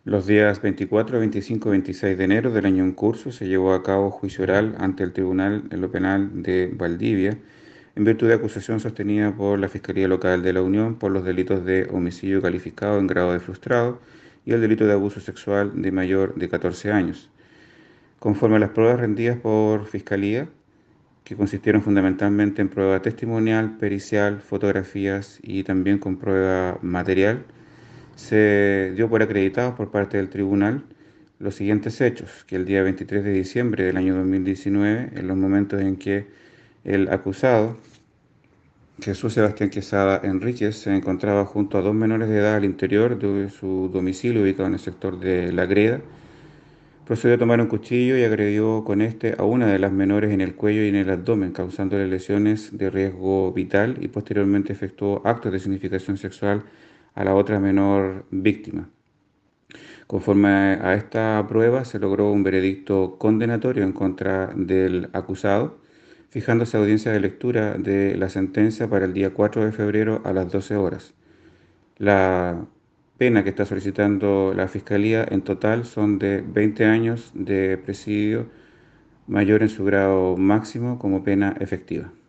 Los días 24, 25 y 26 de enero del año en curso se llevó a cabo juicio oral ante el Tribunal en lo Penal de Valdivia en virtud de acusación sostenida por la Fiscalía Local de la Unión por los delitos de homicidio calificado en grado de frustrado y el delito de abuso sexual de mayor de 14 años. Conforme a las pruebas rendidas por Fiscalía, que consistieron fundamentalmente en prueba testimonial, pericial, fotografías y también con prueba material, se dio por acreditados por parte del tribunal los siguientes hechos: que el día 23 de diciembre del año 2019, en los momentos en que el acusado, Jesús Sebastián Quesada Enríquez, se encontraba junto a dos menores de edad al interior de su domicilio ubicado en el sector de La Greda, procedió a tomar un cuchillo y agredió con este a una de las menores en el cuello y en el abdomen, causándole lesiones de riesgo vital, y posteriormente efectuó actos de significación sexual a la otra menor víctima. Conforme a esta prueba, se logró un veredicto condenatorio en contra del acusado, fijándose audiencia de lectura de la sentencia para el día 4 de febrero a las 12 horas. La pena que está solicitando la Fiscalía en total son de 20 años de presidio mayor en su grado máximo como pena efectiva.